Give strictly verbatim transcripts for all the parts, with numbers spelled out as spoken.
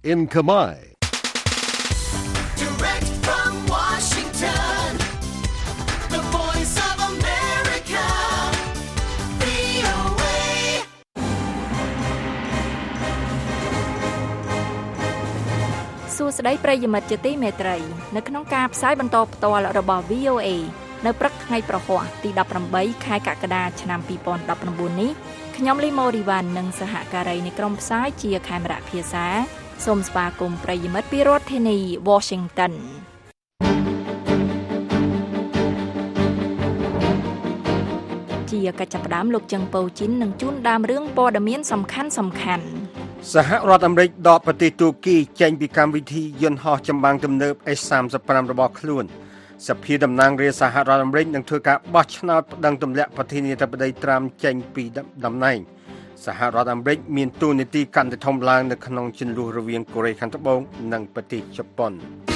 in Khmer. Direct from Washington, the voice of America, វី អូ เอ សួស្តីប្រិយមិត្តជាទីមេត្រីនៅក្នុងការផ្សាយបន្តផ្ទាល់របស់ វី អូ เอ នៅព្រឹកថ្ងៃប្រហ័សទីដប់ប្រាំបីខែកក្កដាឆ្នាំពីរពាន់ដប់ប្រាំបួននេះខ្ញុំលីម៉ូរីវ៉ាន់និងសហការីនៃក្រុមផ្សាយជាខេមរៈភាសាសូមស្វាគមន៍ប្រិយមិត្តពីរដ្ឋធានី Washington ជាកិច្ចចាប់ផ្ដើមលោកជឹងពៅជីននឹងជូនដើមរឿងព័ត៌មានសំខាន់សំខាន់សហរដ្ឋអាមេរិកដកប្រទេសទូគីចេញពីកម្មវិធីយន្តហោះចម្បាំងទំនើប เอส สามสิบห้า របស់ខ្លួនសភាតំណាងរាស្ត្រសហរដ្ឋអាមេរិកនឹងធ្វើការបោះឆ្នោតប្តឹងទម្លាក់ប្រធានាធិបតីត្រាំចេញពីតំណែងសហរដ្ឋអាមេរិកមានតួនាទីកាន់តែធំឡើងនៅក្នុងជម្លោះរវាងកូរ៉េខាងត្បូងនិងប្រទេសជប៉ុន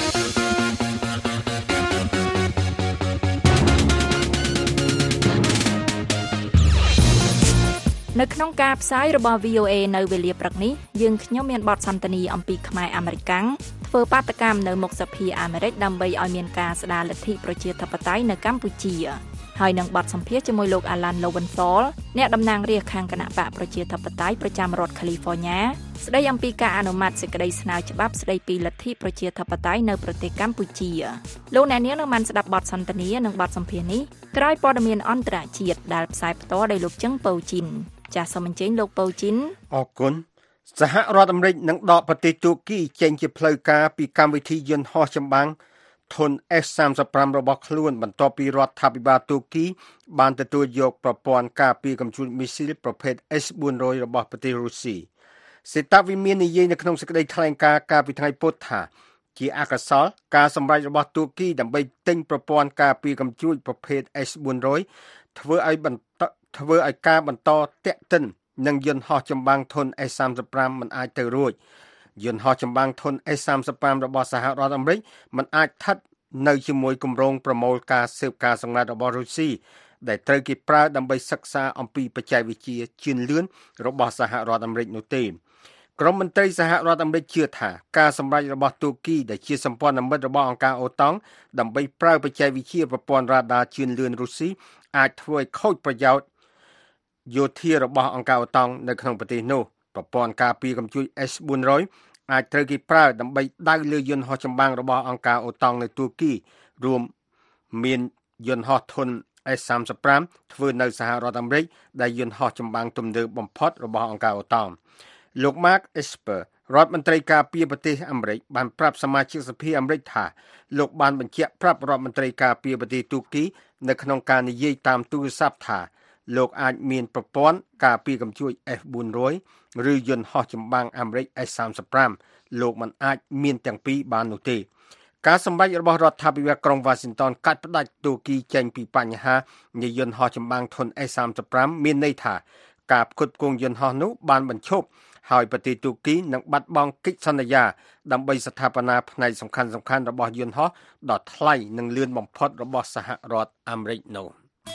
នៅក្នុងការផ្សាយរបស់ វី អូ เอ នៅវេលាព្រឹកនេះយើងខ្ញុំមានបទសន្ទនាអំពីខ្មែរអាមេរិកាំងធ្វើបាតកម្មនៅមុខសភាអាមេរិកដើម្បីឲ្យមានការស្ដារលទ្ធិប្រជាធិបតេយ្យនៅកម្ពុជាហើយនឹងបទសម្ភាសន៍ជាមួយលោក Alan Lowenthal អ្នកតំណាងរាស្ត្រខាងគណៈបកប្រជាធិបតេយ្យប្រចាំរដ្ឋ California ស្ដីអំពីការអនុម័តសេចក្តីស្នើច្បាប់ស្ដីពីលទ្ធិប្រជាធិបតេយ្យនៅប្រទេសកម្ពុជាលោកអ្នកនាងនឹងបានស្ដាប់បទសន្ទនានិងបទសម្ភាសន៍នេះក្រោយព័ត៌មានអន្តរជាតិដែលផ្សាយផ្ទាល់ដោយលោកជឹងពៅជីនចាសសូមអញ្ជើញលោកពៅជីនអរគុណសហរដ្ឋអាមេរិកនឹងដកប្រទេសទូគីចេញជាផ្លូវការពីកម្មវិធីយន្តហោះចម្បាំងធុន เอส สามสิบห้า របស់ខ្លួនបន្ទាប់ពីរដ្ឋាភិបាលទូគីបានទទួលយកប្រព័ន្ធការពារកំជួញមីស៊ីលប្រភេទ เอส สี่ร้อย របស់ប្រទេសរុស្ស៊ីសេតាវិមាននិយាយនៅក្នុងសេចក្តីថ្លែងការណ៍កាលពីថ្ងៃពុធថាជាអកុសលការសម្រេចរបស់ទូគីដើម្បីទិញប្រព័ន្ធការពារកំជួញប្រភេទ เอส สี่ร้อย ធ្វើឲ្យបន្តធ្វើឲ្យការបន្តតាក់ទិននឹងយន្តហោះចម្បាំងធុន เอส สามสิบห้า មិនអាចទៅរួចយន្តហោះចម្បាំងធុន เอส สามสิบห้า របស់សហរដ្ឋអាមេរិកមិនអាចស្ថិតនៅជាមួយគម្រោងប្រមូលការស៊ើបការសម្ងាត់របស់រុស្ស៊ីដែលត្រូវគេប្រើដើម្បីសិក្សាអំពីបច្ចេកវិទ្យាជឿនលឿនរបស់សហរដ្ឋអាមេរិកនោះទេក្រុមមន្ត្រីសហរដ្ឋអាមេរិកជឿថាការសម្រេចរបស់ទូគីដែលជាសម្ព័ន្ធមិត្តរបស់អង្គការអូតង់ដើម្បីប្រើបច្ចេកវិទ្យាប្រព័ន្ធរ៉ាដាជឿនលឿនរុស្ស៊ីអាចធ្វើឲ្យខូចប្រយោជន៍យោធារបស់អង្គការអូតង់នៅក្នុងប្រទេសនោះប្រព័ន្ធការពារកំជួញ เอส สี่ร้อย អាចត្រូវគេប្រើដើម្បីដៅលើយន្តហោះចម្បាំងរបស់អង្គការអូតង់នៅទូគីរួមមានយន្តហោះធុន เอส สามสิบห้า ធ្វើនៅសហរដ្ឋអាមេរិកដែលយន្តហោះចម្បាំងទំនើបបំផុតរបស់អង្គការអូតង់លោក Mark Esper រដ្ឋមន្ត្រីការពារប្រទេសអាមេរិកបានប្រាប់សមាជិកសភាអាមេរិកថាលោកបានបញ្ជាក់ប្រាប់រដ្ឋមន្ត្រីការពារប្រទេសទូគីនៅក្នុងការនិយាយតាមទូរស័ព្ទថាលោកអាចមានប្រព័ន្ធការពារកំជួញ เอส สี่ร้อย ឬយន្តហោះចម្បាំងអាមេរិក เอส สามสิบห้า លោកមិនអាចមានទាំងពីរបាននោះទេការសម្រេចរបស់រដ្ឋាភិបាលក្រុង Washington កាត់ផ្តាច់ទូគីចេញពីបញ្ហានៃយន្តហោះចម្បាំងធុន เอส สามสิบห้า មានន័យថាការផ្គត់ផ្គង់យន្តហោះនោះបានបញ្ឈប់ហើយប្រទេសទូគីនឹងបាត់បង់កិច្ចសន្យាដើម្បីស្ថាបនាផ្នែកសំខាន់ៗរបស់យន្តហោះដ៏ថ្លៃនិងលឿនបំផុតរបស់សហរដ្ឋអាមេរិកនោះ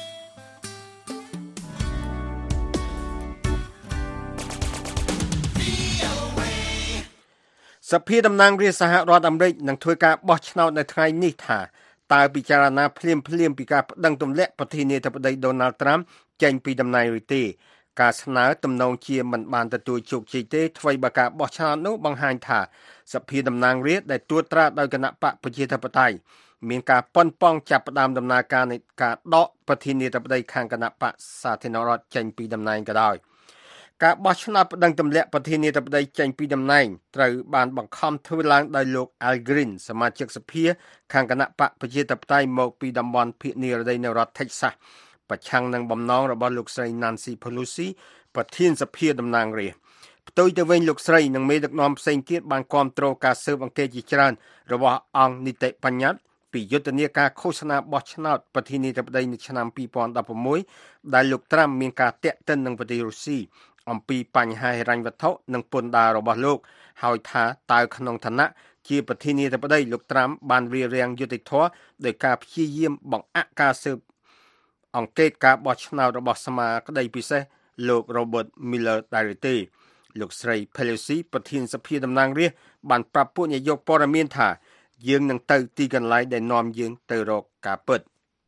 សភាតំណាងរាស្ត្រសហរដ្ឋអាមេរិកនឹងធ្វើការបោះឆ្នោតនៅថ្ងៃនេះថាតើពិចារណាភ្លាមភ្លាមពីការប្តឹងទម្លាក់ប្រធានាធិបតី Donald Trump ចេញពីតំណែងឬទេការស្នើទំនងជាមិនបានទទួលជោគជ័យទេអ្វីបើការបោះឆ្នោតនោះបង្ហាញថាសភាតំណាងរាស្ត្រដែលត្រួតត្រាដោយគណៈបកប្រជាធិបតេយ្យមានការប៉ុនប៉ងចាប់ផ្ដើមដំណើរការនៃការដកប្រធានាធិបតីខាងគណៈបកសាធារណរដ្ឋចេញពីតំណែងក៏ដោយការបោះឆ្នោតប្តឹងទម្លាក់ប្រធានាធិបតីចេញពីតំណែងត្រូវបានបង្ខំធ្វើឡើងដោយលោក Al Green សមាជិកសភាខាងគណៈបកប្រជាធិបតេយ្យមកពីតំបន់ភាគនិរតីនៅរដ្ឋ Texas ប្រឆាំងនឹងបំណងរបស់លោកស្រី Nancy Pelosi ប្រធានសភាតំណាងរាស្ត្រផ្ទុយទៅវិញលោកស្រីនិងមេដឹកនាំផ្សេងទៀតបានគាំទ្រការស៊ើបអង្កេតជាច្រើនរបស់អង្គនីតិបញ្ញត្តិពីយុទ្ធនាការឃោសនាបោះឆ្នោតប្រធានាធិបតីនៅឆ្នាំពីរពាន់ដប់ប្រាំមួយដែលលោកត្រាំមានការតាក់ទិននឹងប្រទេសរុស្ស៊ីអំពីបញ្ហាហិរញ្ញវត្ថុនិងពន្ធដាររបស់លោកហើយថាតើក្នុងឋានៈជាប្រធានាធិបតីលោកត្រាំបានរៀបរៀងយុត្តិធម៌ដោយការព្យាយាមបង្អាក់ការស៊ើបអង្កេតការបោះឆ្នោតរបស់សមាក្តីពិសេសលោក Robert Mueller ដែរទេលោកស្រី Pelosi ប្រធានសភាតំណាងរាស្ត្របានប្រាប់ពួកនាយកព័ត៌មានថាយើងនឹងទៅទីកន្លែងដែលនាំយើងទៅរកការពិត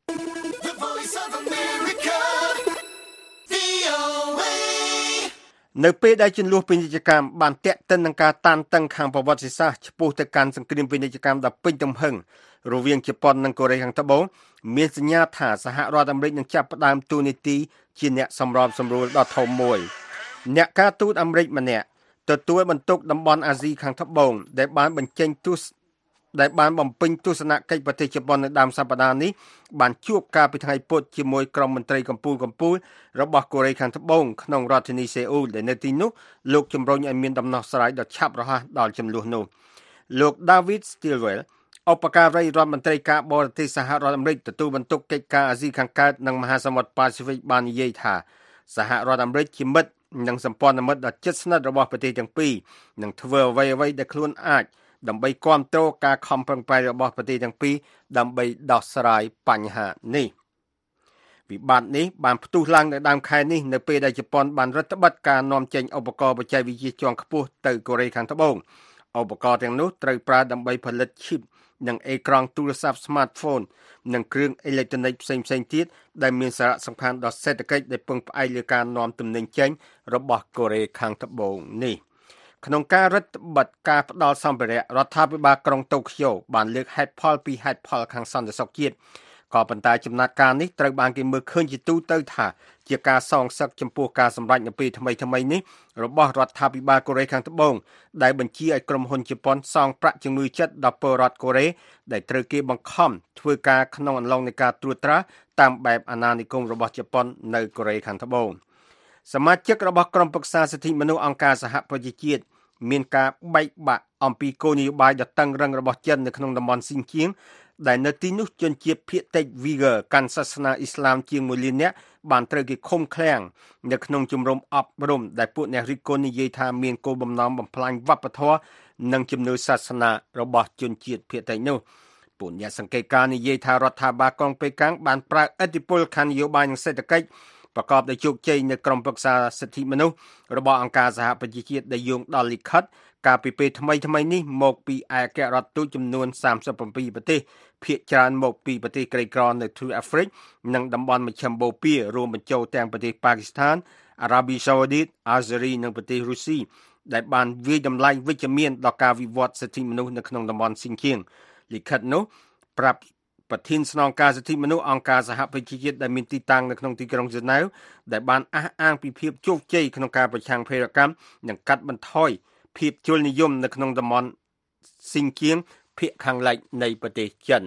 នៅពេលដែលជម្លោះពាណិជ្ជកម្មបានតាក់ទិននឹងការតានតឹងខាងប្រវត្តិសាស្ត្រឆ្ពោះទៅកាន់សង្គ្រាមពាណិជ្ជកម្មដ៏ពេញទំហឹងរវាងជប៉ុននិងកូរ៉េខាងត្បូងមានសញ្ញាថាសហរដ្ឋអាមេរិកនឹងចាប់ផ្ដើមតួនាទីជាអ្នកសម្របសម្រួលដ៏ធំមួយអ្នកការទូតអាមេរិកម្នាក់ទទួលបន្ទុកតំបន់អាស៊ីខាងត្បូងដែលបានបញ្ចេញទស្សដែលបានបំពេញទស្សនកិច្ចប្រទេសជប៉ុននៅដើមសប្តាហ៍នេះបានជួបការពីថ្ងៃពុធជាមួយក្រុមមន្ត្រីកម្ពុជាកម្ពុជារបស់កូរ៉េខាងត្បូងក្នុងរដ្ឋធានីសេអ៊ូលដែលនៅទីនោះលោកជំរុញឲ្យមានដំណោះស្រាយដ៏ឆាប់រហ័សដល់ចំនួននោះលោក David Stilwell ឧបការីរដ្ឋមន្ត្រីការបរទេសសហរដ្ឋអាមេរិកទទួលបន្ទុកកិច្ចការអាស៊ីខាងកើតនិងមហាសមុទ្រប៉ាស៊ីហ្វិកបាននិយាយថាសហរដ្ឋអាមេរិកជាមិត្តនិងសម្ព័ន្ធមិត្តដ៏ជិតស្និទ្ធរបស់ប្រទេសទាំងពីរនឹងធ្វើអ្វីៗដែលខ្លួនអាចដើម្បីគ្រប់គ្រងការខំប្រឹងប្រែងរបស់ប្រទេសទាំងពីរដើម្បីដោះស្រាយបញ្ហានេះវិបត្តិនេះបានផ្ទុះឡើងនៅដើមខែនេះនៅពេលដែលជប៉ុនបានរដ្ឋបတ်ការនាំចេញឧបករណ៍បច្ចេកវិទ្យាជាន់ខ្ពស់ទៅកូរ៉េខាងត្បូងឧបករណ៍ទាំងនោះត្រូវប្រើដើម្បីផលិត chip និងអេក្រង់ទូរស័ព្ទ smartphone និងគ្រឿងអេឡិចត្រូនិកផ្សេងៗទៀតដែលមានសារៈសំខាន់ដល់សេដ្ឋកិច្ចដែលពឹងផ្អែកលើការនាំទំនិញចេញរបស់កូរ៉េខាងត្បូងនេះក្នុងការរដ្ឋបတ်ការផ្ដល់សម្ភារៈរដ្ឋាភិបាលក្រុងតូក្យូបានលើកហេតុផលពីហេតុផលខាងសន្តិសុខជាតិក៏ប៉ុន្តែចំណាត់ការនេះត្រូវបានគេមើលឃើញជាទូទៅថាជាការសងសឹកចំពោះការសម្រេចនៅពេលថ្មីថ្មីនេះរបស់រដ្ឋាភិបាលកូរ៉េខាងត្បូងដែលបញ្ជាឲ្យក្រុមហ៊ុនជប៉ុនសងប្រាក់ជំងឺចិត្តដល់ពលរដ្ឋកូរ៉េដែលត្រូវគេបង្ខំធ្វើការក្នុងអំឡុងនៃការត្រួតត្រាតាមបែបអាណានិគមរបស់ជប៉ុននៅកូរ៉េខាងត្បូងសមាជិករបស់ក្រុមប្រឹក្សាសិទ្ធិមនុស្សអង្គការសហប្រជាជាតិមានការបែកបាក់អំពីគោលនយោបាយដ៏តឹងរ៉ឹងរបស់ចិននៅក្នុងតំបន់ស៊ីនគៀងដែលនៅទីនោះជនជាតិភាគតិច Uyghur កាន់សាសនាអ៊ីស្លាមជាងមួយលាននាក់បានត្រូវគេឃុំឃ្លាំងនៅក្នុងជំរំអប់រំដែលពួកអ្នករិះគន់និយាយថាមានគោលបំណងបំផ្លាញវប្បធម៌និងជំនឿសាសនារបស់ជនជាតិភាគតិចនោះពួកអ្នកសង្កេតការណ៍និយាយថារដ្ឋាភិបាលក្រុងប៉េកាំងបានប្រើឥទ្ធិពលខាងនយោបាយនិងសេដ្ឋកិច្ចប្រកបដោយជោគជ័យនៅក្រុមប្រឹក្សាសិទ្ធិមនុស្សរបស់អង្គការសហប្រជាជាតិដែលយោងដល់លិខិតកាលពីពេលថ្មីថ្មីនេះមកពីឯកអគ្គរដ្ឋទូតចំនួនសាមសិបប្រាំពីរប្រទេសភាគច្រើនមកពីប្រទេសក្រីក្រនៅទ្វីបអាហ្វ្រិកនិងតំបន់មជ្ឈិមបូព៌ារួមបញ្ចូលទាំងប្រទេសប៉ាគីស្ថានអារ៉ាប៊ីសាអូឌីតអាហ្សេរីនិងប្រទេសរុស្ស៊ីដែលបានវាយតម្លៃវិជ្ជមានដល់ការវិវត្តសិទ្ធិមនុស្សនៅក្នុងតំបន់ស៊ីនគៀងលិខិតនោះប្រាប់ប្រធានស្នងការសិទ្ធិមនុស្សអង្គការសហប្រជាជាតិដែលមានទីតាំងនៅក្នុងទីក្រុងហ្សឺណែវដែលបានអះអាងពីភាពជោគជ័យក្នុងការប្រឆាំងភេរវកម្មនិងកាត់បន្ថយភាពជលនិយមនៅក្នុងតំបន់ស៊ីនគៀងភាគខាងលិចនៃប្រទេសចិន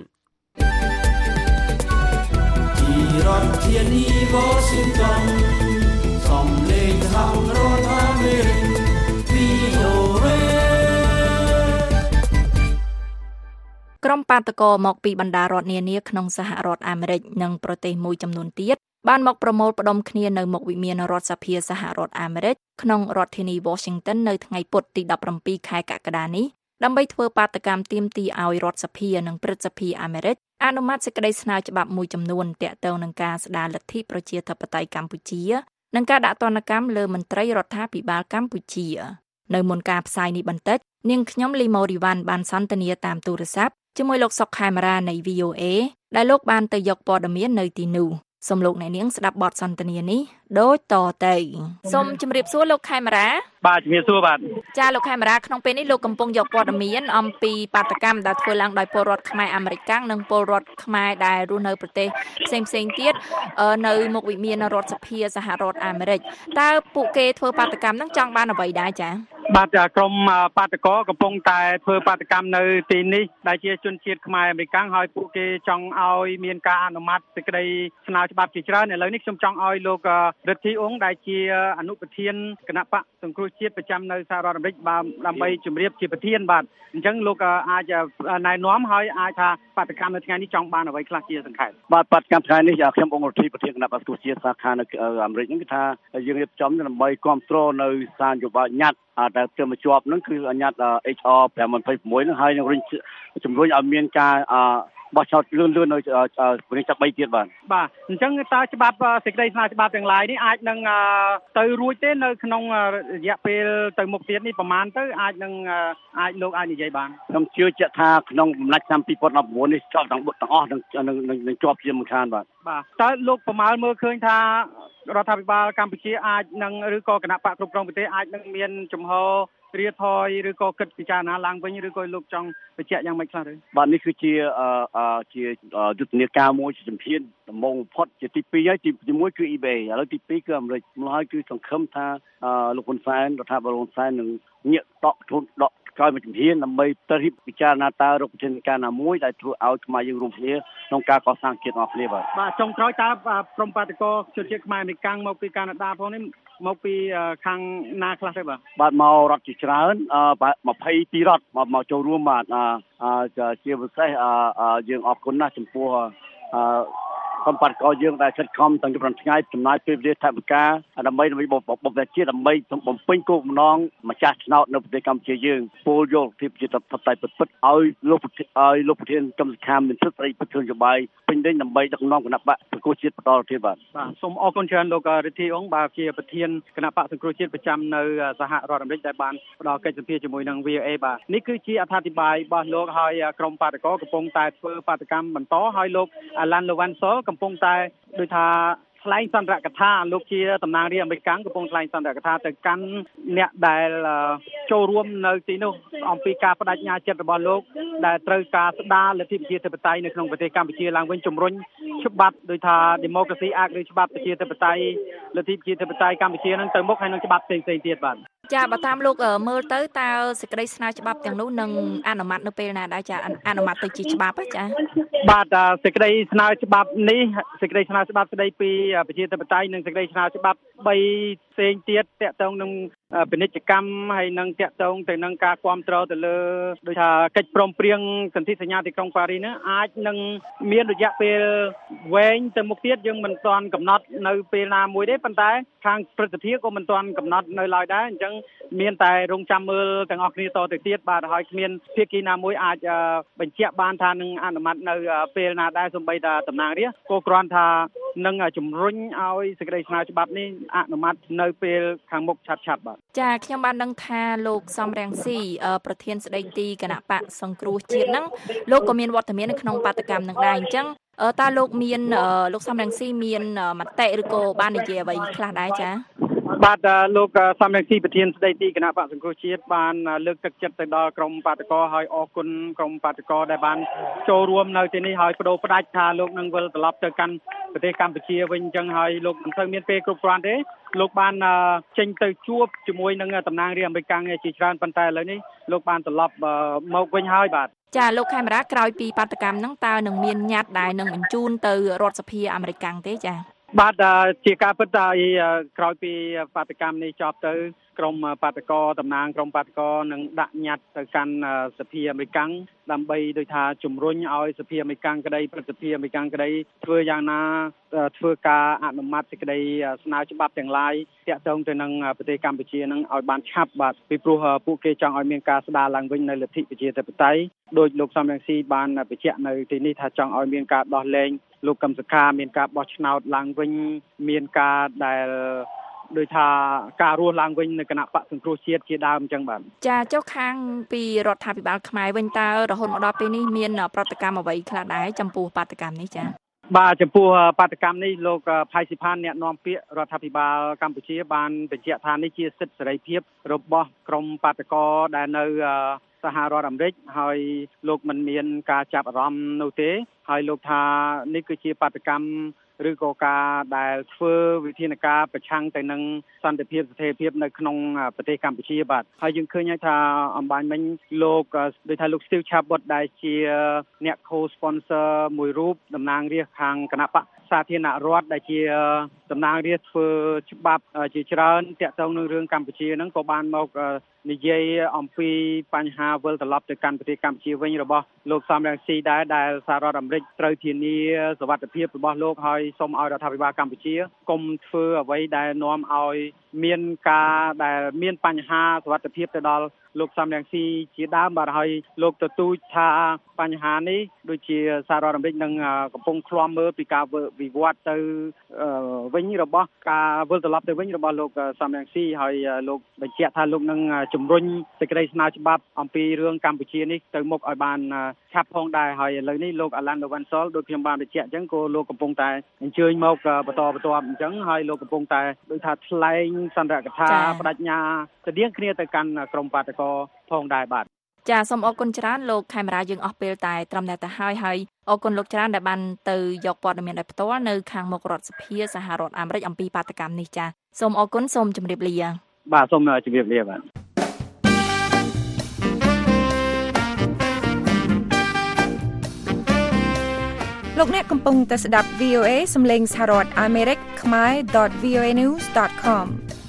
ពីរដ្ឋធានី Washington សំឡេងសហរដ្ឋអាមេរិក វី អូ เอក្រុមបាតកោមកពីបណ្ដារដ្ឋនានាក្នុងសហរដ្ឋអាមេរិកនិងប្រទេសមួយចំនួនទៀតបានមកប្រមូលផ្ដុំគ្នានៅមុខវិមានរដ្ឋសភាសហរដ្ឋអាមេរិកក្នុងរដ្ឋធានី Washington នៅថ្ងៃពុធទីដប់ប្រាំពីរខែកក្កដានេះដើម្បីធ្វើបាតកម្មទាមទារឲ្យរដ្ឋសភានិងព្រឹទ្ធសភាអាមេរិកអនុម័តសេចក្តីស្នើច្បាប់មួយចំនួនទាក់ទងនឹងការស្ដារលទ្ធិប្រជាធិបតេយ្យកម្ពុជានិងការដាក់ទណ្ឌកម្មលើមន្ត្រីរដ្ឋាភិបាលកម្ពុជានៅមុនការផ្សាយនេះបន្តិចនាងខ្ញុំលីម៉ូរីវ៉ាន់បានសន្ទនាតាមទូរស័ព្ទជាមួយលោកសុកខេមរានៃ វី អូ เอ ដែលលោកបានទៅយកព័ត៌មាននៅទីនោះសូមលោកអ្នកនាងស្ដាប់បទសន្ទនានេះដូចតទៅសូមជម្រាបសួរលោកខេមរាបាទជំរាបសួរបាទចាលោកខេមរាក្នុងពេលនេះលោកកំពុងយកព័ត៌មានអំពីបាតកម្មដែលធ្វើឡើងដោយពលរដ្ឋខ្មែរអាមេរិកកាំងនិងពលរដ្ឋខ្មែរដែលរស់នៅប្រទេសផ្សេងផ្សេងទៀតនៅមុខវិមានរដ្ឋសភាសហរដ្ឋអាមេរិកតើពួកគេធ្វើបាតកម្មនឹងចង់បានអ្វីដែរចាបាទក្រុមបាតកោកំពុងតែធ្វើបាតកម្មនៅទីនេះដែលជាជនជាតិខ្មែរអាមេរិកកាំងហើយពួកគេចង់ឲ្យមានការអនុម័តសេចក្តីស្នើច្បាប់ជាច្រើនឥឡូវនេះខ្ញុំចង់ឲ្យលោករិទ្ធីអ៊ុងដែលជាអនុប្រធានគណៈបកសង្គ្រោះជាតិប្រចាំនៅសហរដ្ឋអាមេរិកបានដើម្បីជម្រាបជាប្រធានបាទអញ្ចឹងលោកអាចណែនាំឲ្យអាចថាបាតកម្មនៅថ្ងៃនេះចង់បានអ្វីខ្លះជាសង្ខេបបាទបាតកម្មថ្ងៃនេះខ្ញុំអ៊ុងរិទ្ធីប្រធានគណៈបកសង្គ្រោះជាតិសាខានៅអាមេរិកហ្នឹងគឺថាយើងរៀបចំដើម្បីគ្រប់គ្រងនៅសារនយោបាយញ៉ាត់ដែលទើបមកជាប់ហ្នឹងគឺអាញាត เอช អារ ប្រាំពីរប្រាំពីរហ្នឹងហើយនឹងជំរុញឲ្យមានការបោះឆ្នោតលឿនលឿននៅប្រទេសចាប់បីទៀតបាទបាទអញ្ចឹងតើច្បាប់សេចក្តីស្នើច្បាប់ទាំងឡាយនេះអាចនឹងទៅរួចទេនៅក្នុងរយៈពេលទៅមុខទៀតនេះប្រហែលទៅអាចនឹងអាចលោកអាចនិយាយបានខ្ញុំជឿជាក់ថាក្នុងអំណាចឆ្នាំពីរពាន់ដប់ប្រាំបួននេះចប់ទាំងបុតទាំងអស់នឹងនឹងជាប់ជាមិនខានបាទបាទតើលោកប្រមាលមើលឃើញថារដ្ឋាភិបាលកម្ពុជាអាចនឹងឬក៏គណៈបកគ្រប់គ្រងប្រទេសអាចនឹងមានជំហររៀបថយឬក៏គិតពិចារណាឡើងវិញឬក៏លោកចង់បញ្ជាក់យ៉ាងម៉េចខ្លះទេបាទនេះគឺជាជាយុទ្ធនាការមួយជាជំហានដំបូងបំផុតជាទីពីរហើយទីមួយគឺ eBay ឥឡូវទីពីរគឺអាមេរិកម្ល៉េះហើយគឺសង្ឃឹមថាលោកហ៊ុនសែនរដ្ឋាភិបាលហ៊ុនសែននឹងងាកដកធូនដកក្រោយមកជំហានដើម្បីទៅរៀបពិចារណាតើរកវិធានការណាមួយដែលធ្វើឲ្យខ្មែរយើងរួមគ្នាក្នុងការកសាងជាតិអស់គ្នាបាទបាទចុងក្រោយតើក្រុមបាតកោជនជាតិខ្មែរអាមេរិកមកពីកាណាដាផងនេះមកពីខាងណាខ្លះទេបាទបាទមករដ្ឋជាច្រើនបាទยี่สิบสองរដ្ឋមកមកចូលរួមបាទជាពិសេសយើងអរគុណណាស់ចំពោះក្រុមបាតកោយើងដែលខិតខំតាំងពីប្រថ្ងៃចំណាយពេលវេលាថវិកាដើម្បីដើម្បីបបជាតិដើម្បីបំពេញគោលបំណងម្ចាស់ឆ្នោតនៅប្រទេសកម្ពុជាយើងពលយកទីប្រជាធិបតេយ្យពិតៗឲ្យលោកឲ្យលោកប្រធានកម្មសខាមានសិទ្ធិសេរីភាពនយោបាយពេញលេញដើម្បីដឹកនាំគណៈបកសង្គ្រោះជាតិបន្តទៀតបាទបាទសូមអរគុណច្រើនលោករិទ្ធីអង្គបាទជាប្រធានគណៈបកសង្គ្រោះជាតិប្រចាំនៅសហរដ្ឋអាមេរិកដែលបានផ្ដល់កិច្ចសម្ភារជាមួយនឹង วี โอ เอ បាទនេះគឺជាអត្ថាធិប្បាយរបស់លោកហើយក្រុមបាតកោកំពុងតែធ្វើបាតកម្មបន្តហើយលោក Alan Lowenthal កំពុងតែដោយថាថ្លែងសន្ទរកថាលោកជាតំណាងរាស្ត្រអាមេរិកកំពុងថ្លែងសន្ទរកថាទៅកាន់អ្នកដែលចូលរួមនៅទីនោះអំពីការបដិញ្ញាចិត្តរបស់លោកដែលត្រូវការស្ដារលទ្ធិប្រជាធិបតេយ្យនៅក្នុងប្រទេសកម្ពុជាឡើងវិញជំរុញច្បាប់ដោយថា Democracy Act ឬច្បាប់ប្រជាធិបតេយ្យលទ្ធិប្រជាធិបតេយ្យកម្ពុជានឹងទៅមុខហើយនឹងច្បាប់ផ្សេងៗទៀតបាទចាបើតាមលោកមើលទៅតើសេចក្តីស្នើច្បាប់ទាំងនោះនឹងអនុម័តនៅពេលណាដែរចាអនុម័តទៅជាច្បាប់ចាបាទសេចក្តីស្នើច្បាប់នេះសេចក្តីស្នើច្បាប់ស្តីពីប្រជាធិបតេយ្យនិងសេចក្តីស្នើច្បាប់បីផ្សេងទៀតតាក់ទងនឹងពាណិជ្ជកម្មហើយនឹងតាក់ទងទៅនឹងការគ្រប់គ្រងទៅលើដូចថាកិច្ចព្រមព្រៀងសន្ធិសញ្ញាទីក្រុងប៉ារីសនេះអាចនឹងមានរយៈពេលវែងទៅមុខទៀតយើងមិនទាន់កំណត់នៅពេលណាមួយទេប៉ុន្តែខាងព្រឹទ្ធសភាក៏មិនទាន់កំណត់នៅឡើយដែរអញ្ចឹងមានតែរងចាំមើលទាំងអស់គ្នាតទៅទៀតបាទហើយគ្មានភាគីណាមួយអាចបញ្ជាក់បានថានឹងអនុម័តនៅពេលណាដែរសូម្បីតែតំណាងរាស្ត្រក៏គ្រាន់ថានឹងជំរុញឲ្យសេចក្តីស្នើច្បាប់នេះអនុម័តនៅពេលខាងមុខឆាប់ឆាប់បាទចាខ្ញុំបានដឹងថាលោកសំរងស៊ីប្រធានស្ដីទីគណៈបកសង្គ្រោះជាតិហ្នឹងលោកក៏មានវត្តមាននៅក្នុងបាតកម្មនឹងដែរអញ្ចឹងតើលោកមានលោកសំរងស៊ីមានមតិឬក៏បាននិយាយអ្វីខ្លះដែរចាបាទលោកសំរងស៊ីប្រធានស្ដីទីគណៈបកសង្គ្រោះជាតិបានលើកទឹកចិត្តទៅដល់ក្រុមបាតកោហើយអរគុណក្រុមបាតកោដែលបានចូលរួមនៅទីនេះហើយបដូរផ្ដាច់ថាលោកនឹងវិលត្រឡប់ទៅកាន់ប្រទេសកម្ពុជាវិញអញ្ចឹងហើយលោកមិនសូវមានពេលគ្រប់គ្រាន់ទេលោកបានចេញទៅជួបជាមួយនឹងតំណាងរាស្ត្រអាមេរិកជាច្រើនប៉ុន្តែឥឡូវនេះលោកបានត្រឡប់មកវិញហើយបាទចាលោកខេមរាក្រោយពីបាតកម្មហ្នឹងតើនឹងមានញត្តិដែលនឹងបញ្ជូនទៅរដ្ឋសភាអាមេរិកទេចាបាទជាការពិតថាក្រោយពីបាតកម្មនេះចប់ទៅក្រុមបាតកោតំណាងក្រុមបាតកោនឹងដាក់ញត្តិទៅកាន់សភាអាមេរិកដើម្បីដោយថាជំរុញឲ្យសភាអាមេរិកក្តីព្រឹទ្ធសភាអាមេរិកក្តីធ្វើយ៉ាងណាធ្វើការអនុម័តសេចក្តីស្នើច្បាប់ទាំងឡាយទាក់ទងទៅនឹងប្រទេសកម្ពុជានឹងឲ្យបានឆាប់បាទពីព្រោះពួកគេចង់ឲ្យមានការស្ដារឡើងវិញនៅលទ្ធិប្រជាធិបតេយ្យដោយលោកសំរងស៊ីបានបញ្ជាក់នៅទីនេះថាចង់ឲ្យមានការដោះលែងលោកកឹមសុខាមានការបោះឆ្នោតឡើងវិញមានការដែលដោយថាការរស់ឡើងវិញនៅគណៈបកសង្គ្រោះជាតិជាដើមអញ្ចឹងបាទចាចុះខាងពីរដ្ឋាភិបាលខ្មែរវិញតើរហូតមកដល់ពេលនេះមានប្រតិកម្មអ្វីខ្លះដែរចំពោះបាតកម្មនេះចាបាទចំពោះបាតកម្មនេះលោកផៃស៊ីផានអ្នកនាំពាក្យរដ្ឋាភិបាលកម្ពុជាបានបញ្ជាក់ថានេះជាសិទ្ធិសេរីភាពរបស់ក្រុមបាតកោដែលនៅសហរដ្ឋអាមេរិកហើយលោកមិនមានការចាប់អារម្មណ៍នោះទេហើយលោកថានេះគឺជាបាតកម្មឬក៏ការដែលធ្វើវិធានការប្រឆាំងទៅនឹងសន្តិភាពស្ថិរភាពនៅក្នុងប្រទេសកម្ពុជាបាទហើយយើងឃើញថាអំបញ្ញមិញលោកដូចថាលោក Steve Chabot ដែលជាអ្នក co-sponsor មួយរូបតំណាងរាស្ត្រខាងគណៈបកសាធារណរដ្ឋដែលជាតំណាងរាស្ត្រធ្វើច្បាប់ជាច្រើនទាក់ទងនឹងរឿងកម្ពុជាហ្នឹងក៏បានមកនិយាយអំពីបញ្ហាវិលត្រឡប់ទៅកាន់ប្រទេសកម្ពុជាវិញរបស់លោកសំរងស៊ីដែរដែលសហរដ្ឋអាមេរិកត្រូវធានាសុវត្ថិភាពរបស់លោកហើយសូមឲ្យរដ្ឋាភិបាលកម្ពុជាកុំធ្វើអ្វីដែលនាំឲ្យមានការដែលមានបញ្ហាសុវត្ថិភាពទៅដល់លោកសំរងស៊ីជាដើមបាទហើយលោកទទូចថាបញ្ហានេះដូចជាសហរដ្ឋអាមេរិកនឹងកំពុងឃ្លាំមើលពីការវិវត្តទៅវិញរបស់ការវិលត្រឡប់ទៅវិញរបស់លោកសំរងស៊ីហើយលោកបញ្ជាក់ថាលោកនឹងជំរុញសេចក្តីស្នើច្បាប់អំពីរឿងកម្ពុជានេះទៅមុខឲ្យបានឆាប់ផងដែរហើយឥឡូវនេះលោក Alan Lowenthal ដូចខ្ញុំបានបញ្ជាក់អញ្ចឹងក៏លោកកំពុងតែអញ្ជើញមកបន្តបន្ទាប់អញ្ចឹងហើយលោកកំពុងតែដូចថាថ្លែងសន្ទរកថាបដិញ្ញាស្តៀងគ្នាទៅកាន់ក្រុមបាតកោផងដែរបាទចាសូមអរគុណច្រើនលោកខេមរាយើងអស់ពេលតែត្រឹមតែទៅហើយហើយអរគុណលោកច្រើនដែលបានទៅយកព័ត៌មានដោយផ្ទាល់នៅខាងមុខរដ្ឋសភាសហរដ្ឋអាមេរិកអំពីបាតកម្មនេះចាសូមអរគុណសូមជម្រាបលាបាទសូមជម្រាបលាបាទលោកអ្នកកំពុងតែស្ដាប់ វី អូ เอ សំឡេងសហរដ្ឋអាមេរិកខ្មែរ ដត វី អូ เอ news ដត com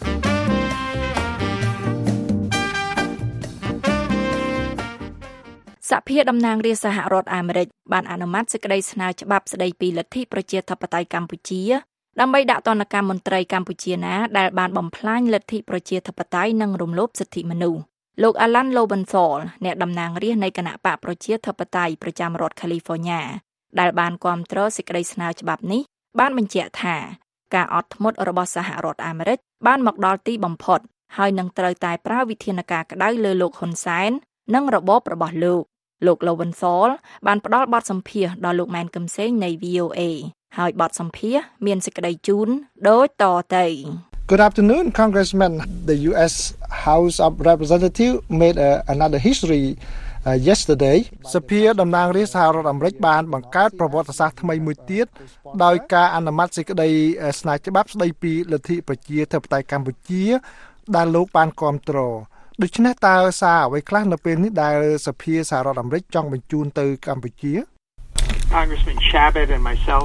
សភាតំណាងរាស្ត្រសហរដ្ឋអាមេរិកបានអនុម័តសេចក្តីស្នើច្បាប់ស្តីពីលទ្ធិប្រជាធិបតេយ្យកម្ពុជាដើម្បីដាក់ទណ្ឌកម្មមន្ត្រីកម្ពុជាណាដែលបានបំផ្លាញលទ្ធិប្រជាធិបតេយ្យនិងរំលោភសិទ្ធិមនុស្សលោក Alan Lowenthal អ្នកតំណាងរាស្ត្រនៃគណៈបកប្រជាធិបតេយ្យប្រចាំរដ្ឋ California ដែលបានគាំទ្រសេចក្តីស្នើច្បាប់នេះបានបញ្ជាក់ថាការអត់ធ្មត់របស់សហរដ្ឋអាមេរិកបានមកដល់ទីបំផុតហើយនឹងត្រូវតែប្រើវិធានការក្តៅលើលោកហ៊ុនសែននិងរបបរបស់លោកលោក Lowenthal បានផ្ដល់បទសម្ភាសន៍ដល់លោកម៉ែនកឹមសេងនៃ វី អូ เอ ហើយបទសម្ភាសន៍មានសេចក្តីជូនដូចតទៅ Good afternoon, Congressman. The U S House of Representatives made a, another history uh, yesterday. សភាតំណាងរាស្ត្រសហរដ្ឋអាមេរិកបានបង្កើតប្រវត្តិសាស្ត្រថ្មីមួយទៀតដោយការអនុម័តសេចក្តីស្នើច្បាប់ស្តីពីលទ្ធិប្រជាធិបតេយ្យកម្ពុជាដែលលោកបានគាំទ្រដូច្នេះតើសារអ្វីខ្លះនៅពេលនេះដែលសភាសហរដ្ឋអាមេរិកចង់បញ្ជូនទៅកម្ពុជា Congressman Chabot and myself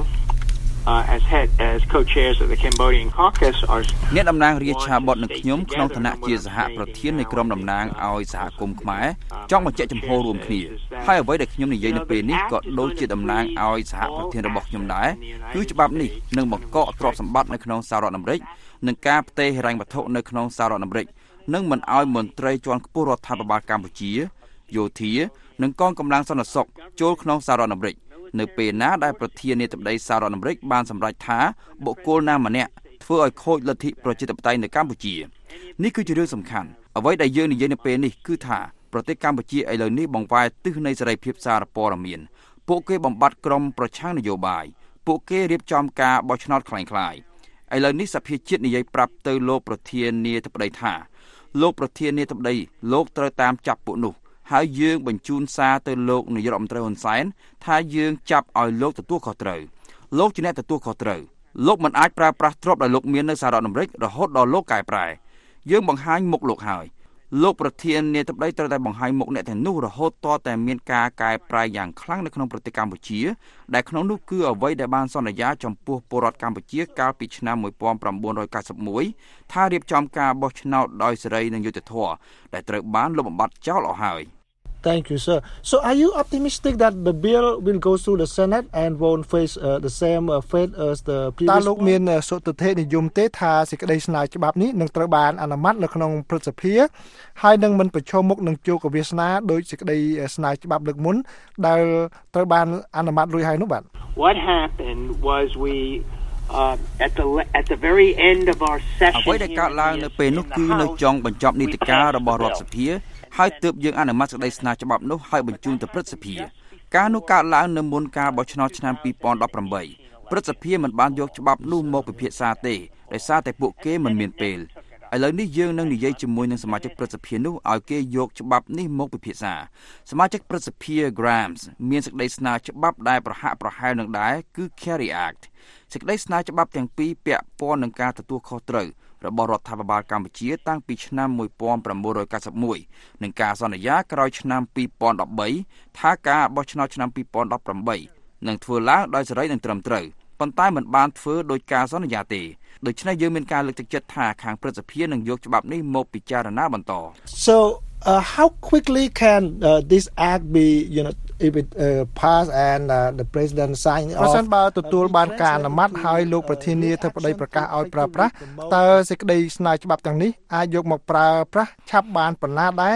uh, as head as co-chairs of the Cambodian caucus are អ្នកតំណាងរាជ Chabot និងខ្ញុំក្នុងឋានៈជាសហប្រធាននៃក្រុមតំណាងឲ្យសហគមន៍ខ្មែរចង់បញ្ជាក់ចំហរួមគ្នាហើយអ្វីដែលខ្ញុំនិយាយនៅពេលនេះក៏ដូចជាតំណាងឲ្យសហប្រធានរបស់ខ្ញុំដែរគឺច្បាប់នេះនឹងបង្កកទ្រព្យសម្បត្តិនៅក្នុងសហរដ្ឋអាមេរិកនិងការផ្ទេរហិរញ្ញវត្ថុនៅក្នុងសហរដ្ឋអាមេរិកនឹងមិនឲ្យមន្ត្រីជាន់ខ្ពស់រដ្ឋាភិបាលកម្ពុជាយោធានិងកងកម្លាំងសន្តិសុខចូលក្នុងសហរដ្ឋអាមេរិកនៅពេលណាដែលប្រធានាធិបតីសហរដ្ឋអាមេរិកបានសម្រេចថាបុគ្គលណាម្នាក់ធ្វើឲ្យខូចលទ្ធិប្រជាធិបតេយ្យនៅកម្ពុជានេះគឺជារឿងសំខាន់អ្វីដែលយើងនិយាយនៅពេលនេះគឺថាប្រទេសកម្ពុជាឥឡូវនេះបង្វែរទិសនៃសេរីភាពសារព័ត៌មានពួកគេបំបត្តិក្រុមប្រឆាំងនយោបាយពួកគេរៀបចំការបោះឆ្នោតคล้ายៗឥឡូវនេះសភាជាតិនិយាយប្រាប់ទៅលោកប្រធានាធិបតីថាលោកប្រធានាធិបតីលោកត្រូវតាមចាប់ពួកនោះហើយយើងបញ្ជូនសារទៅលោកនាយករដ្ឋមន្ត្រីហ៊ុនសែនថាយើងចាប់ឲ្យលោកទទួលខុសត្រូវលោកជាអ្នកទទួលខុសត្រូវលោកមិនអាចប្រើប្រាស់ទ្រព្យដែលលោកមាននៅសហរដ្ឋអាមេរិករហូតដល់លោកកែប្រែយើងបង្ហាញមុខលោកហើយលោកប្រធានាធិបតីត្រូវតែបង្ហាញមុខអ្នកទាំងនោះរហូតតតែមានការកែប្រែយ៉ាងខ្លាំងនៅក្នុងប្រទេសកម្ពុជាដែលក្នុងនោះគឺអ្វីដែលបានសន្យាចំពោះពលរដ្ឋកម្ពុជាកាលពីឆ្នាំnineteen ninety-oneថារៀបចំការបោះឆ្នោតដោយសេរីនិងយុត្តិធម៌ដែលត្រូវបានលុបបំបាត់ចោលអស់ហើយ Thank you, sir. So are you optimistic that the bill will go through the Senate and won't face uh, the same uh, fate as the previous one? តើលោកមានសុទ្ធិនិយមទេថាសេចក្តីស្នើច្បាប់នេះនឹងត្រូវបានអនុម័តនៅក្នុងព្រឹទ្ធសភាហើយនឹងមិនប្រឈមមុខនឹងជោគវាសនាដោយសេចក្តីស្នើច្បាប់លើកមុនដែលត្រូវបានអនុម័តរួចហើយនោះបាទ What happened was we uh, at the at the very end of our session អ្វីដែលកើតឡើងនៅពេលនោះគឺនៅចុងបញ្ចប់នីតិកាលរបស់រដ្ឋសភាហើយទើបយើងអនុម័តសេចក្តីស្នើច្បាប់នោះហើយបញ្ជូនទៅព្រឹទ្ធសភាការនោះកើតឡើងនៅមុនការបោះឆ្នោតឆ្នាំtwenty eighteenព្រឹទ្ធសភាមិនបានយកច្បាប់នោះមកពិភាក្សាទេដោយសារតែពួកគេមិនមានពេលឥឡូវនេះយើងនឹងនិយាយជាមួយនឹងសមាជិកព្រឹទ្ធសភានោះឲ្យគេយកច្បាប់នេះមកពិភាក្សាសមាជិកព្រឹទ្ធសភា Grams មានសេចក្តីស្នើច្បាប់ដែលប្រហាក់ប្រហែលនឹងដែរគឺ Carry Act សេចក្តីស្នើច្បាប់ទាំងពីរពាក់ព័ន្ធនឹងការទទួលខុសត្រូវរបស់រដ្ឋាភិបាលកម្ពុជាតាំងពីឆ្នាំnineteen ninety-oneនិងការសន្យាក្រោយឆ្នាំtwenty thirteenថាការបោះឆ្នោតឆ្នាំtwenty eighteenនឹងធ្វើឡើងដោយសេរីនិងត្រឹមត្រូវប៉ុន្តែមិនបានធ្វើដោយការសន្យាទេដូច្នេះយើងមានការលើកទឹកចិត្តថាខាងព្រឹទ្ធសភានឹងយកច្បាប់នេះមកពិចារណាបន្ត So uh, how quickly can uh, this act be you know if it uh, pass and uh, the president sign off បើសិនបើទទួលបានការអនុម័តហើយលោកប្រធានាធិបតីប្រកាសឲ្យប្រើប្រាស់តើសេចក្តីស្នើច្បាប់ទាំងនេះអាចយកមកប្រើប្រាស់ឆាប់បានប៉ុណ្ណាដែរ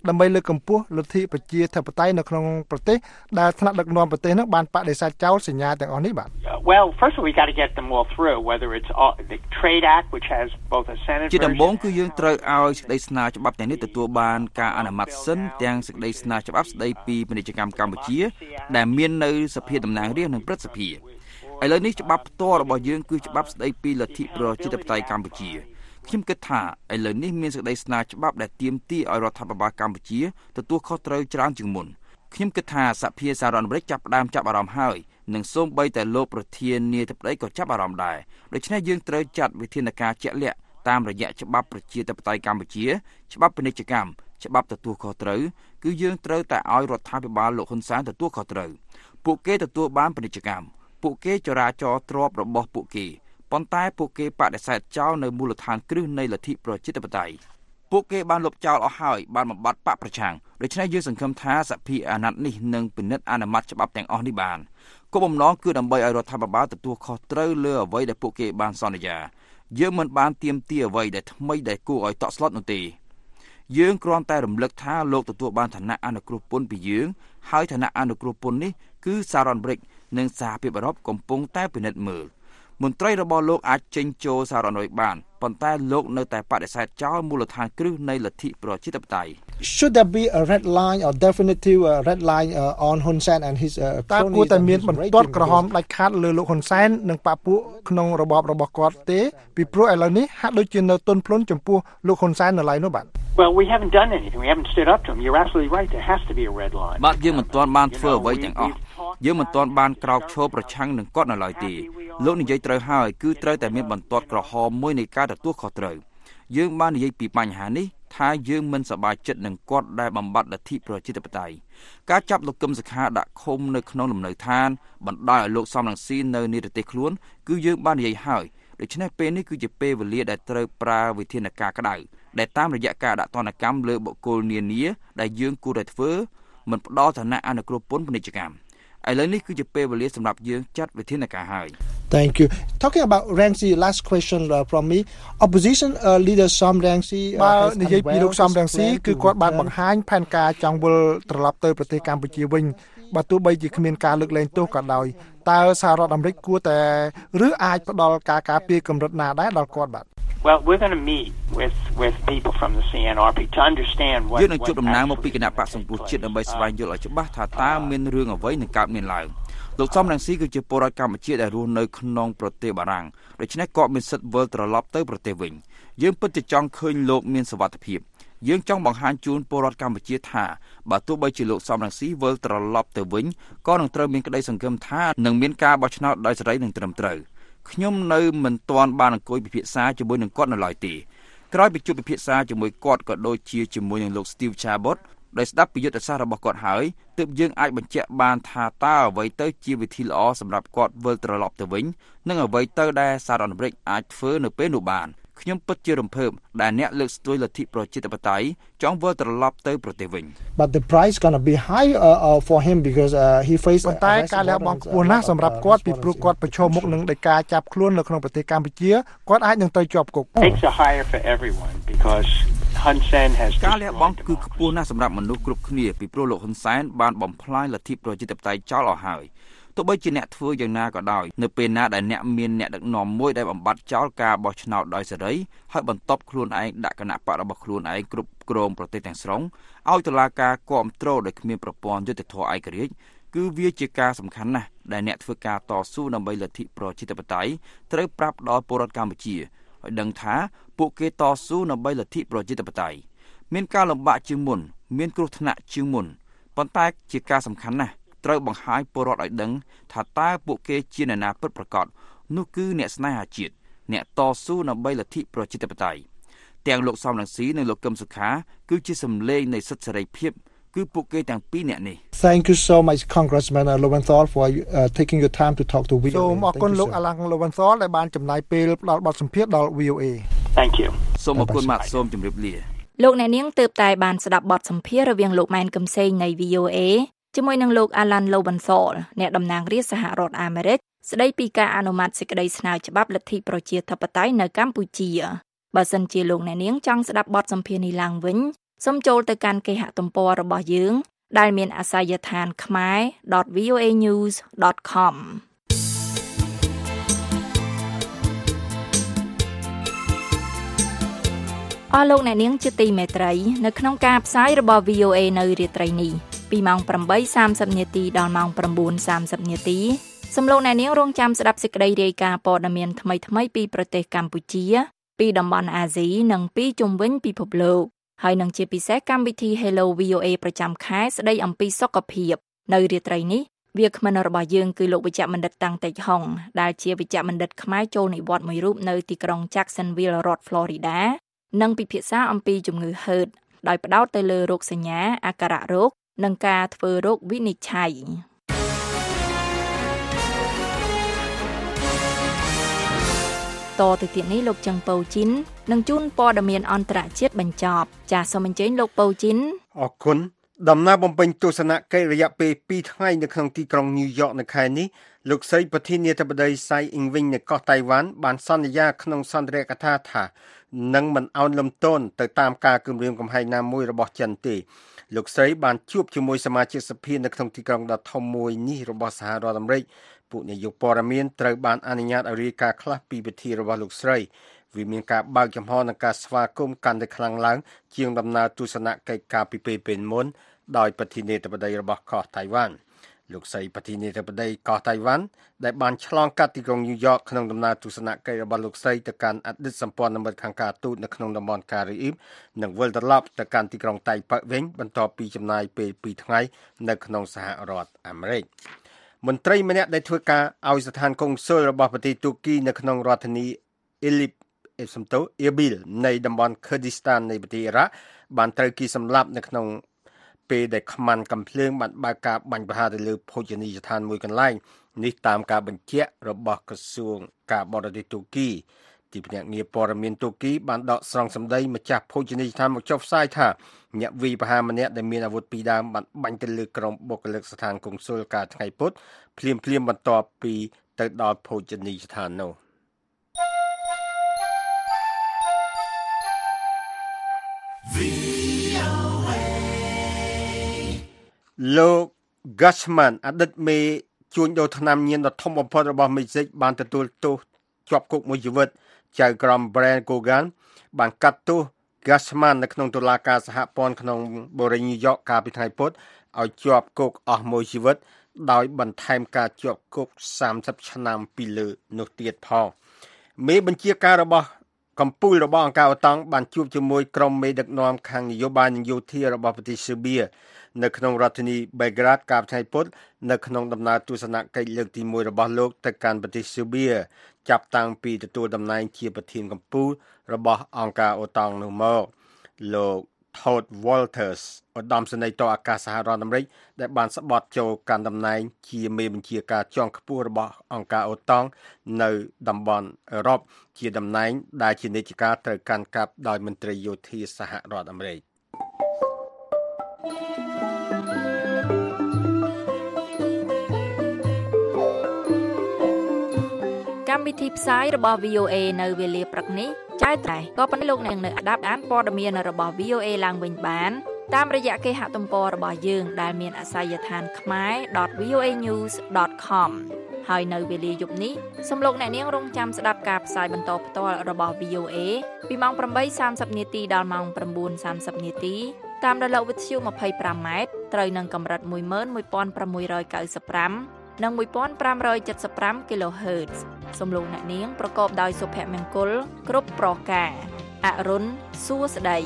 ដើម្បីលើកកម្ពស់លទ្ធិប្រជាធិបតេយ្យនៅក្នុងប្រទេសដែលថ្នាក់ដឹកនាំប្រទេសនោះបានបដិសេធចោលសញ្ញាទាំងអស់នេះបាទ Well, first of all, we got to get them all through, whether it's all, the Trade Act, which has both a Senate version. ជាដំបូងគឺយើងត្រូវឲ្យសេចក្តីស្នើច្បាប់ទាំងនេះទទួលបានការអនុម័តសិនទាំងសេចក្តីស្នើច្បាប់ស្តីពីពាណិជ្ជកម្មកម្ពុជាដែលមាននៅសភាតំណាងរាស្ត្រនិងព្រឹទ្ធសភាឥឡូវនេះច្បាប់ផ្ទាល់របស់យើងគឺច្បាប់ស្តីពីលទ្ធិប្រជាធិបតេយ្យកម្ពុជាខ្ញុំគិតថាឥឡូវនេះមានសេចក្តីស្នើច្បាប់ដែលទាមទារឲ្យរដ្ឋាភិបាលកម្ពុជាទទួលខុសត្រូវច្រើនជាងមុនខ្ញុំគិតថាសហភាពសហរដ្ឋអាមេរិកចាប់ផ្ដើមចាប់អារម្មណ៍ហើយនិងសូម្បីតែលោកប្រធានាធិបតីក៏ចាប់អារម្មណ៍ដែរដូច្នេះយើងត្រូវចាត់វិធានការជាក់លាក់តាមរយៈច្បាប់ប្រជាធិបតេយ្យកម្ពុជាច្បាប់ពាណិជ្ជកម្មច្បាប់ទទួលខុសត្រូវគឺយើងត្រូវតែឲ្យរដ្ឋាភិបាលលោកហ៊ុនសែនទទួលខុសត្រូវពួកគេទទួលបានពាណិជ្ជកម្មពួកគេចរាចរទ្រព្យរបស់ពួកគេប៉ុន្តែពួកគេបដិសេធចោលនៅមូលដ្ឋានគ្រឹះនៃលទ្ធិប្រជាធិបតេយ្យពួកគេបានលុបចោលអស់ហើយបានបំបត្តិបកប្រឆាំងដូច្នេះយើងសង្ឃឹមថាសភាអាណត្តិនេះនឹងពិនិត្យអនុម័តច្បាប់ទាំងអស់នេះបានគោលបំណងគឺដើម្បីឲ្យរដ្ឋាភិបាលទទួលខុសត្រូវលើអ្វីដែលពួកគេបានសន្យាយើងមិនបានទាមទារអ្វីដែលថ្មីដែលគួរឲ្យតក់ស្លុតនោះទេយើងគ្រាន់តែរំលឹកថាលោកទទួលបានឋានៈអនុគ្រោះពន្ធពីយើងហើយឋានៈអនុគ្រោះពន្ធនេះគឺសហរដ្ឋអាមេរិកនិងសហភាពអឺរ៉ុបកំពុងតែពិនិត្យមើលមន្ត្រីរបស់លោកអាចចេញចូលសហរដ្ឋអាមេរិកបានប៉ុន្តែលោកនៅតែបដិសេធចោលមូលដ្ឋានគ្រឹះនៃលទ្ធិប្រជាធិបតេយ្យ Should there be a red line or definitive uh, red line uh, on Hun Sen and his uh, តើគួរតែមានបន្ទាត់ក្រហមដាច់ខាតលើលោកហ៊ុនសែននិងបកពួកក្នុងរបបរបស់គាត់ទេពីព្រោះឥឡូវនេះហាក់ដូចជានៅទន់ភ្លន់ចំពោះលោកហ៊ុនសែននៅឡើយនោះបាទ Well, we haven't done anything. We haven't stood up to him. You're absolutely right. There has to be a red line. បាទយើងមិនទាន់បានធ្វើអ្វីទាំងអស់យើងមិនទាន់បានក្រោកឈរប្រឆាំងនឹងគាត់នៅឡើយទេលោកនិយាយត្រូវហើយគឺត្រូវតែមានបន្ទាត់ក្រហមមួយនៃការទទួលខុសត្រូវយើងបាននិយាយពីបញ្ហានេះថាយើងមិនសប្បាយចិត្តនឹងគាត់ដែលបំបត្តិលទ្ធិប្រជាធិបតេយ្យការចាប់លោកកឹមសុខាដាក់ឃុំនៅក្នុងលំនៅឋានបណ្ដោយឲ្យលោកសំរងស៊ីនៅនិរទេសខ្លួនគឺយើងបាននិយាយហើយដូច្នេះពេលនេះគឺជាពេលវេលាដែលត្រូវប្រើវិធានការក្តៅដែលតាមរយៈការដាក់ទណ្ឌកម្មលើបុគ្គលនានាដែលយើងគួរតែធ្វើមិនផ្ដល់ឋានៈអនុគ្រោះពន្ធពាណិជ្ជកម្មឥឡូវនេះគឺជាពេលវេលាសម្រាប់យើងចាត់វិធានការហើយ Thank you. Talking about Rangsi, last question uh, from me. Opposition uh, leader Som Rangsi បាទនិយាយពីលោកសំរងស៊ីគឺគាត់បានបង្ហាញផែនការចង់វិលត្រឡប់ទៅប្រទេសកម្ពុជាវិញបើទោះបីជាគ្មានការលើកលែងទោសក៏ដោយតើសហរដ្ឋអាមេរិកគួរតែឬអាចផ្ដល់ការការពារកម្រិតណាដែរដល់គាត់បាទ Well, we're going to meet with with people from the C N R P to understand what យើងនឹងជួបដំណើរមកពីគណៈបក្សសង្គ្រោះជាតិដើម្បីស្វែងយល់ឲ្យច្បាស់ថាតើមានរឿងអ្វីនឹងកើតមានឡើងលោកសំរងស៊ីគឺជាពលរដ្ឋកម្ពុជាដែលរស់នៅក្នុងប្រទេសបារាំងដូច្នេះគាត់មានសិទ្ធិវិលត្រឡប់ទៅប្រទេសវិញយើងពិតជាចង់ឃើញលោកមានសុវត្ថិភាពយើងចង់បង្ហាញជូនពលរដ្ឋកម្ពុជាថាបើទោះបីជាលោកសំរងស៊ីវិលត្រឡប់ទៅវិញក៏នឹងត្រូវមានក្តីសង្ឃឹមថានឹងមានការបោះឆ្នោតដោយសេរីនិងត្រឹមត្រូវខ្ញុំនៅមិនទាន់បានអង្គុយពិភាក្សាជាមួយនឹងគាត់នៅឡើយទេក្រោយពីជួបពិភាក្សាជាមួយគាត់ក៏ដូចជាជាមួយនឹងលោក Steve Chabot ដែលស្ដាប់ពីយុទ្ធសាស្ត្ររបស់គាត់ហើយទើបយើងអាចបញ្ជាក់បានថាតើអ្វីទៅជាវិធីល្អសម្រាប់គាត់វិលត្រឡប់ទៅវិញនិងអ្វីទៅដែលសហរដ្ឋអាមេរិកអាចធ្វើនៅពេលនោះបានខ្ញុំពិតជារំភើបដែលអ្នកលើកស្ទួយលទ្ធិប្រជាធិបតេយ្យចង់វិលត្រឡប់ទៅប្រទេសវិញ But the price going to be high uh, uh, for him because uh, he faced ប៉ុន្តែការលះបង់ខ្ពស់ណាស់សម្រាប់គាត់ពីព្រោះគាត់ប្រឈមមុខនឹងដីកាចាប់ខ្លួននៅក្នុងប្រទេសកម្ពុជាគាត់អាចនឹងទៅជាប់គុក It's a higher for everyone because Hun Sen has ការលះបង់គឺខ្ពស់ណាស់សម្រាប់មនុស្សគ្រប់គ្នាពីព្រោះលោកហ៊ុនសែនបានបំផ្លាញលទ្ធិប្រជាធិបតេយ្យចោលអស់ហើយទោះបីជាអ្នកធ្វើយ៉ាងណាក៏ដោយនៅពេលណាដែលអ្នកមានអ្នកដឹកនាំមួយដែលបំបត្តិចោលការបោះឆ្នោតដោយសេរីហើយបន្ទាប់ខ្លួនឯងដាក់គណៈបករបស់ខ្លួនឯងគ្រប់គ្រងប្រទេសទាំងស្រុងឲ្យតុលាការគាំទ្រដោយគ្មានប្រព័ន្ធយុត្តិធម៌ឯករាជ្យគឺវាជាការសំខាន់ណាស់ដែលអ្នកធ្វើការតស៊ូដើម្បីលទ្ធិប្រជាធិបតេយ្យត្រូវប្រាប់ដល់ពលរដ្ឋកម្ពុជាឲ្យដឹងថាពួកគេតស៊ូដើម្បីលទ្ធិប្រជាធិបតេយ្យមានការលំបាកជាងមុនមានគ្រោះថ្នាក់ជាងមុនប៉ុន្តែជាការសំខាន់ណាស់ត្រូវបង្ហាញពលរដ្ឋឲ្យដឹងថាតើពួកគេជាអ្នកណាពិតប្រាកដនោះគឺអ្នកស្នេហាជាតិអ្នកតស៊ូដើម្បីលទ្ធិប្រជាធិបតេយ្យទាំងលោកសំរងស៊ីនិងលោកកឹមសុខាគឺជាសម្លេងនៃសិទ្ធិសេរីភាពគឺពួកគេទាំងពីរអ្នកនេះ Thank you so much Congressman Lowenthal for uh, taking your time to talk to V O A សូមអរគុណលោក Alang Lowenthal ដែលបានចំណាយពេលផ្ដល់បទសម្ភាសន៍ដល់ V O A Thank you សូមអរគុណម៉ាក់សូមជម្រាបលាលោកអ្នកនាងទើបតែបានស្ដាប់បទសម្ភាសន៍រវាងលោកម៉ែនកឹមសេងនៃ V O A ជាមួយនឹងលោក Alan Lowenthal អ្នកតំណាងរាស្ត្រសហរដ្ឋអាមេរិកស្ដីពីការអនុម័តសេចក្តីស្នើច្បាប់លទ្ធិប្រជាធិបតេយ្យនៅកម្ពុជាបើសិនជាលោកអ្នកនាងចង់ស្ដាប់បទសម្ភាសន៍នេះឡើងវិញសូមចូលទៅកាន់គេហទំព័ររបស់យើងដែលមានអាសយដ្ឋាន ខមែរ ដត វី អូ เอ นิวส์ ដត com អស់លោកអ្នកនាងជាទីមេត្រីនៅក្នុងការផ្សាយរបស់ វី អូ เอ នៅរាត្រីនេះពីម៉ោង ប្រាំបីសាមសិប នាទីដល់ម៉ោង ប្រាំបួនសាមសិប នាទីសូមលោកអ្នកនាងរងចាំស្ដាប់សេចក្តីរាយការណ៍ព័ត៌មានថ្មីៗពីប្រទេសកម្ពុជាពីតំបន់អាស៊ីនិងពីជុំវិញពិភពលោកហើយនឹងជាពិសេសកម្មវិធី Hello វី អូ เอ ប្រចាំខែស្ដីអំពីសុខភាពនៅរាត្រីនេះវាគ្មិនរបស់យើងគឺលោកវិជ្ជបណ្ឌិតតាំងតេជហុងដែលជាវិជ្ជបណ្ឌិតខ្មែរចូលនិវត្តន៍មួយរូបនៅទីក្រុង Jacksonville រដ្ឋ Florida និងពិភាក្សាអំពីជំងឺ ហឺត ដោយផ្ដោតទៅលើរោគសញ្ញាអាការៈរោគនិងការធ្វើរោគវិនិច្ឆ័យតទៅទៀតនេះលោកចឹងប៉ូជីននឹងជូនព័ត៌មានអន្តរជាតិបញ្ចប់ចាសសូមអញ្ជើញលោកប៉ូជីនអរគុណដំណើរបំពេញទស្សនកិច្ចរយៈពេលពីរថ្ងៃនៅក្នុងទីក្រុងញូវយ៉កនៅខែនេះលោកស្រីប្រធានាធិបតីសៃអ៊ីងវិញនៃកោះតៃវ៉ាន់បានសន្យាក្នុងសន្ទរកថាថានឹងមិនអោនលំទោនទៅតាមការគំរាមកំហែងណាមួយរបស់ចិនទេលោកស្រីបានជួបជាមួយសមាជិកសភានៅក្នុងទីក្រុងដ៏ធំមួយនេះរបស់សហរដ្ឋអាមេរិកពួកនាយកព័ត៌មានត្រូវបានអនុញ្ញាតឲ្យរាយការណ៍ខ្លះពីពិធីរបស់លោកស្រីវាមានការបើកចំហនិងការស្វាគមន៍កាន់តែខ្លាំងឡើងជាងដំណើរទស្សនកិច្ចការពីពេលពេលមុនដោយប្រធានាធិបតីរបស់កោះតៃវ៉ាន់លោកស្រីប្រធានាធិបតីកោះតៃវ៉ាន់ដែលបានឆ្លងកាត់ទីក្រុងញូវយ៉កក្នុងដំណើរទស្សនកិច្ចរបស់លោកស្រីទៅកាន់អតីតសម្ព័ន្ធមិត្តខាងការទូតនៅក្នុងតំបន់ការ៉ីអ៊ីបនិងវិលត្រឡប់ទៅកាន់ទីក្រុងតៃប៉ាវិញបន្ទាប់ពីចំណាយពេលពីរថ្ងៃនៅក្នុងសហរដ្ឋអាមេរិកមន្ត្រីម្នាក់ដែលធ្វើការឲ្យស្ថានកុងស៊ុលរបស់ប្រទេសទូគីនៅក្នុងរដ្ឋធានីអ៊ីលីបអេសំតូអ៊ីប៊ីលនៃតំបន់ឃឺឌីស្ថាននៃប្រទេសអ៊ីរ៉ាក់បានត្រូវគេសម្លាប់នៅក្នុងពេលដែលខ្មាន់កំភ្លើងបានបើកការបាញ់ប្រហារទៅលើភោជនីយដ្ឋានមួយកន្លែងនេះតាមការបញ្ជាក់របស់ក្រសួងការបរទេសទូគីទីភ្នាក់ងារព័ត៌មានទូគីបានដកស្រង់សម្ដីម្ចាស់ភោជនីយដ្ឋានមកចុះផ្សាយថាអ្នកវាយប្រហារម្នាក់ដែលមានអាវុធពីរដើមបានបាញ់ទៅលើក្រុមបុគ្គលិកស្ថានកុងស៊ុលកាលថ្ងៃពុធភ្លាមភ្លាមបន្ទាប់ពីទៅដល់ភោជនីយដ្ឋាននោះលោក Gashman អតីតមេជួញដូរថ្នាំញៀនដ៏ធំបំផុតរបស់មេស៊ីកបានទទួលទោសជាប់គុកមួយជីវិតចៅក្រម Brand Cogan បានកាត់ទោស Gashman នៅក្នុងតុលាការសហព័ន្ធក្នុងបូរីញូវយ៉កកាលពីថ្ងៃពុធឲ្យជាប់គុកអស់មួយជីវិតដោយបន្ថែមការជាប់គុកសាមសិបឆ្នាំពីលើនោះទៀតផងមេបញ្ជាការរបស់កម្ពុជារបស់អង្គការអូតង់បានជួបជាមួយក្រុមមេដឹកនាំខាងនយោបាយនិងយោធារបស់ប្រទេសស៊ឺបៀនៅក្នុងរដ្ឋធានី Belgrade កាលពីថ្ងៃពុធនៅក្នុងដំណើរទស្សនកិច្ចលើកទីមួយរបស់លោកទៅកាន់ប្រទេសស៊ឺបៀចាប់តាំងពីទទួលតំណែងជាប្រធានកម្ពុជារបស់អង្គការអូតង់នោះមកលោក Todd Walters ឧត្តមសេនីយ៍តអាកាសសហរដ្ឋអាមេរិកដែលបានស្បត់ចូលកាន់តំណែងជាមេបញ្ជាការជាន់ខ្ពស់របស់អង្គការអូតង់នៅតំបន់អឺរ៉ុបជាតំណែងដែលជានិច្ចកាលត្រូវកាន់កាប់ដោយមន្ត្រីយោធាសហរដ្ឋអាមេរិកកម្មវិធីផ្សាយរបស់ វី អូ เอ នៅវេលាព្រឹកនេះចែកតែក៏ប៉ុន្តែលោកអ្នកនៅស្ដាប់អានព័ត៌មានរបស់ វី អូ เอ ឡើងវិញបានតាមរយៈគេហទំព័ររបស់យើងដែលមានអាសយដ្ឋាន ខមែរ ដត វី អូ เอ นิวส์ ដត com ហើយនៅវេលាយប់នេះសូមលោកអ្នកនាងរងចាំស្ដាប់ការផ្សាយបន្តផ្ទាល់របស់ វី អូ เอ ពីម៉ោងប្រាំបីសាមសិប នាទីដល់ម៉ោងប្រាំបួនសាមសិប នាទីតាមរលកវិទ្យុ ម្ភៃប្រាំម៉ែត្រត្រូវនឹងកម្រិត មួយម៉ឺនមួយពាន់ប្រាំមួយរយកៅសិបប្រាំ និង មួយពាន់ប្រាំរយចិតសិបប្រាំ គីឡូហឺតซ์សំឡេងអ្នកនាងប្រកបដោយសុភមង្គលគ្រប់ប្រការអរុនសួស្តី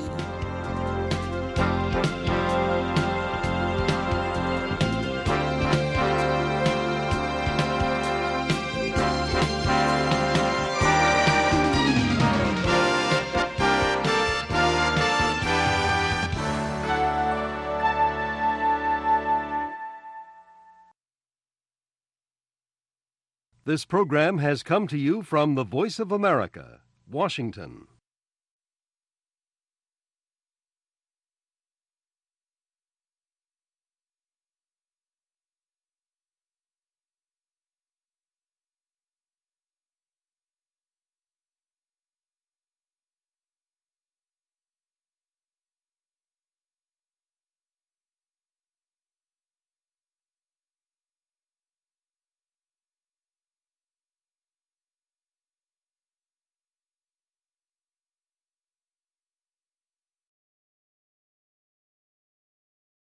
This program has come to you from the Voice of America, Washington.